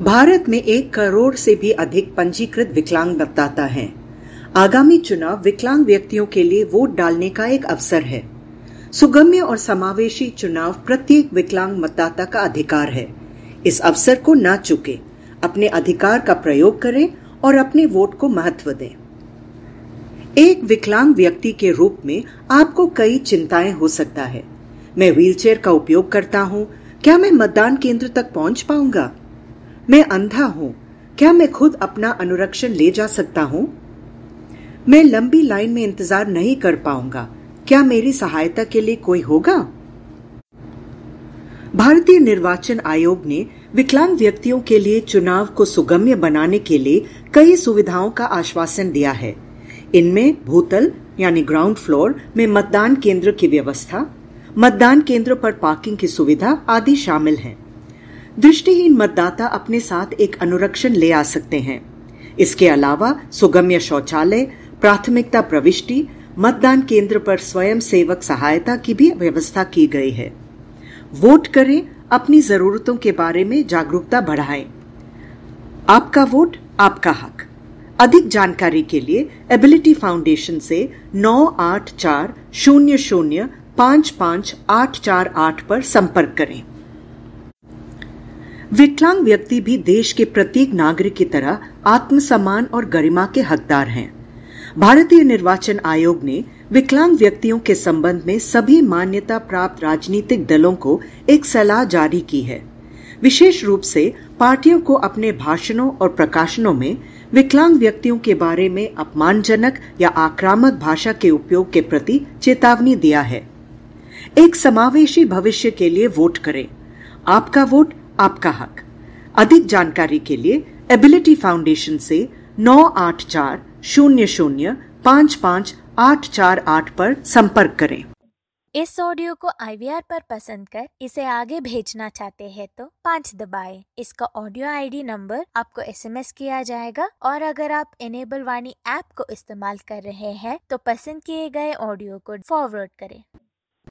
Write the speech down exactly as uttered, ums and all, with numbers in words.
भारत में एक करोड़ से भी अधिक पंजीकृत विकलांग मतदाता हैं। आगामी चुनाव विकलांग व्यक्तियों के लिए वोट डालने का एक अवसर है। सुगम्य और समावेशी चुनाव प्रत्येक विकलांग मतदाता का अधिकार है। इस अवसर को न चूकें, अपने अधिकार का प्रयोग करें और अपने वोट को महत्व दें। एक विकलांग व्यक्ति के रूप में आपको कई चिंताएं हो सकता है। मैं व्हीलचेयर का उपयोग करता हूं, क्या मैं मतदान केंद्र तक पहुंच पाऊंगा? मैं अंधा हूं, क्या मैं खुद अपना अनुरक्षण ले जा सकता हूं? मैं लंबी लाइन में इंतजार नहीं कर पाऊंगा, क्या मेरी सहायता के लिए कोई होगा? भारतीय निर्वाचन आयोग ने विकलांग व्यक्तियों के लिए चुनाव को सुगम्य बनाने के लिए कई सुविधाओं का आश्वासन दिया है। इनमें भूतल यानी ग्राउंड फ्लोर में मतदान केंद्र की व्यवस्था, मतदान केंद्र पर पार्किंग की सुविधा आदि शामिल हैं। दृष्टिहीन मतदाता अपने साथ एक अनुरक्षण ले आ सकते हैं। इसके अलावा सुगम्य शौचालय, प्राथमिकता प्रविष्टि, मतदान केंद्र पर स्वयं सेवक सहायता की भी व्यवस्था की गई है। वोट करें, अपनी जरूरतों के बारे में जागरूकता बढ़ाएं। आपका वोट, आपका हक। अधिक जानकारी के लिए एबिलिटी फाउंडेशन से नौ आठ चार शून्य शून्य पाँच पाँच आठ चार आठ पर संपर्क करें। विकलांग व्यक्ति भी देश के प्रत्येक नागरिक की तरह आत्मसम्मान और गरिमा के हकदार हैं। भारतीय निर्वाचन आयोग ने विकलांग व्यक्तियों के संबंध में सभी मान्यता प्राप्त राजनीतिक दलों को एक सलाह जारी की है। विशेष रूप से पार्टियों को अपने भाषणों और प्रकाशनों में विकलांग व्यक्तियों के बारे में अपमानजनक या आक्रामक भाषा के उपयोग के प्रति चेतावनी दिया है। एक समावेशी भविष्य के लिए वोट करें। आपका वोट, आपका हक। अधिक जानकारी के लिए एबिलिटी फाउंडेशन से नौ आठ चार शून्य शून्य पाँच पाँच आठ चार आठ पर संपर्क करें। इस ऑडियो को आई वी आर पर पसंद कर इसे आगे भेजना चाहते हैं तो पाँच दबाएं। इसका ऑडियो आई डी नंबर आपको एस एम एस किया जाएगा और अगर आप इनेबल वाणी ऐप को इस्तेमाल कर रहे हैं तो पसंद किए गए ऑडियो को फॉरवर्ड करें।